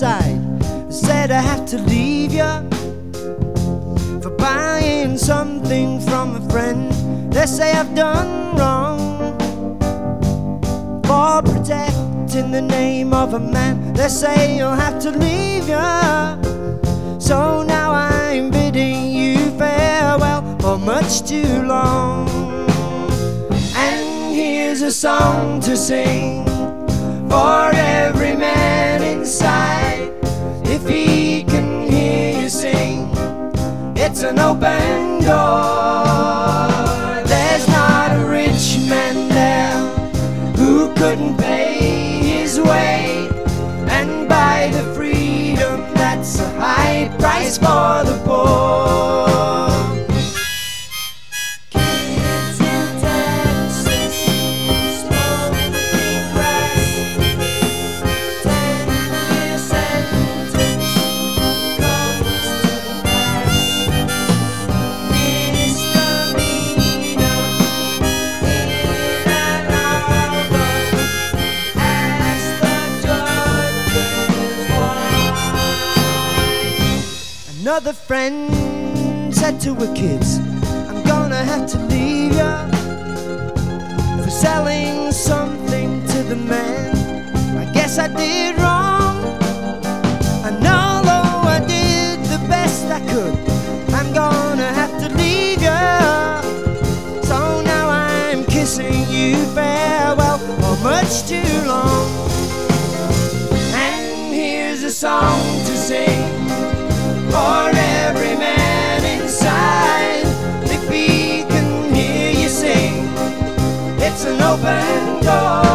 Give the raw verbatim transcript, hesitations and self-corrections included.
inside. Said I have to leave you for buying something from a friend. They say I've done wrong for protecting the name of a man. They say you'll have to leave you, so now I'm bidding you farewell for much too long. And here's a song to sing for every man inside. If he can hear you sing, it's an open door. There's not a rich man there who couldn't pay his way and buy the freedom that's a high price for the poor. Kids in Texas smoking grass, ten year sentence comes to pass. Misdemeanor in Ann Arbor, ask the judges why. Another friend said to her kids, I'm gonna have to leave ya for selling something to the man. I guess I did wrong, and although I did the best I could, I'm gonna have to leave ya. So now I'm kissing you farewell for much too long. And here's a song to sing for every man inside. If he can hear you sing, it's an open door.